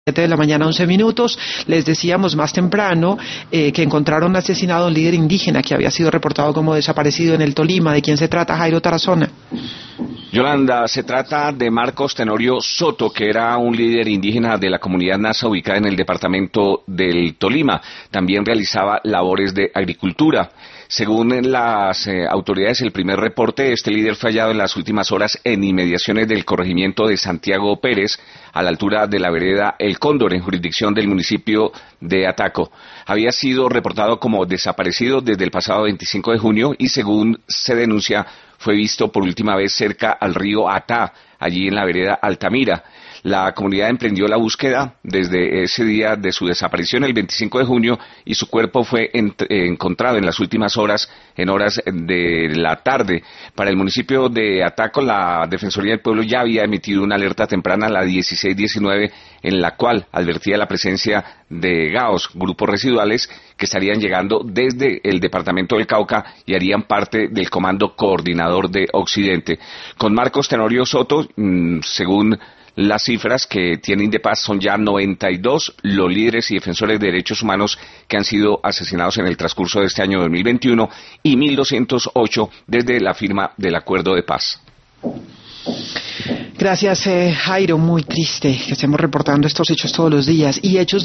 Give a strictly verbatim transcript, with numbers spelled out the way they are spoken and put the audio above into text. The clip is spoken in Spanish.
siete de la mañana, once minutos. Les decíamos más temprano eh, que encontraron asesinado a un líder indígena que había sido reportado como desaparecido en el Tolima. ¿De quién se trata, Jairo Tarazona? Yolanda, se trata de Marcos Tenorio Soto, que era un líder indígena de la comunidad Nasa ubicada en el departamento del Tolima. También realizaba labores de agricultura. Según las eh, autoridades, el primer reporte, este líder fue hallado en las últimas horas en inmediaciones del corregimiento de Santiago Pérez, a la altura de la vereda El Cóndor, en jurisdicción del municipio de Ataco. Había sido reportado como desaparecido desde el pasado veinticinco de junio y, según se denuncia, fue visto por última vez cerca al río Atá, allí en la vereda Altamira. La comunidad emprendió la búsqueda desde ese día de su desaparición, el veinticinco de junio, y su cuerpo fue ent- eh, encontrado en las últimas horas, en horas de la tarde. Para el municipio de Ataco, la Defensoría del Pueblo ya había emitido una alerta temprana, la dieciséis diecinueve, en la cual advertía la presencia de gaos, grupos residuales, que estarían llegando desde el departamento del Cauca y harían parte del Comando Coordinador de Occidente. Con Marcos Tenorio Soto, mmm, según las cifras que tiene Indepaz, son ya noventa y dos los líderes y defensores de derechos humanos que han sido asesinados en el transcurso de este año dos mil veintiuno y mil doscientos ocho desde la firma del acuerdo de paz. Gracias, eh, Jairo. Muy triste que estemos reportando estos hechos todos los días y hechos